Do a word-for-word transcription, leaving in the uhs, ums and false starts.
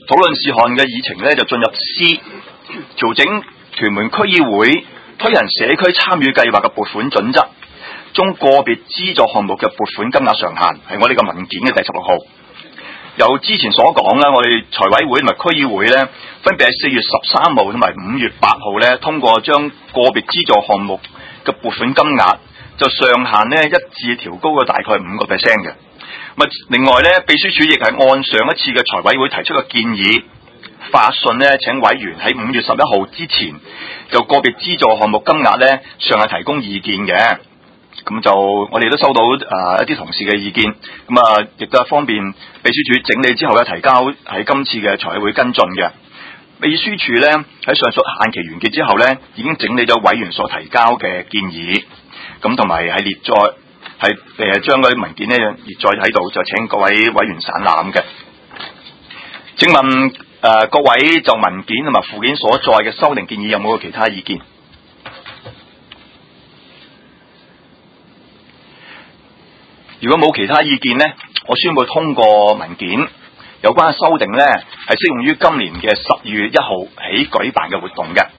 討論事項嘅議程咧就進入 C， 調整屯門區議會推行社區參與計劃嘅撥款準則，中個別資助項目嘅撥款金額上限係我哋嘅文件嘅第十六號。由之前所講啦，我哋財委會同埋區議會咧，分別喺四月十三號同埋五月八號咧，通過將個別資助項目嘅撥款金額就上限咧一致調高咗大概五個 percent 嘅。另外咧，秘書處亦係按上一次嘅財委會提出嘅建議，發信咧請委員喺五月十一號之前就個別資助項目金額咧上下提供意見嘅。咁就我哋都收到誒、呃、一啲同事嘅意見，咁啊亦都係方便秘書處整理之後咧提交喺今次嘅財委會跟進嘅。秘書處咧喺上述限期完結之後咧，已經整理咗委員所提交嘅建議，咁同埋係列載係誒將嗰啲文件咧列載喺度，就請各位委員散覽嘅。請問誒、呃、各位就文件同埋附件所載嘅修訂建議有冇其他意見？如果冇其他意見呢，我宣布通過文件。有關嘅修訂呢，係適用於今年嘅十二月一號起舉辦嘅活動嘅。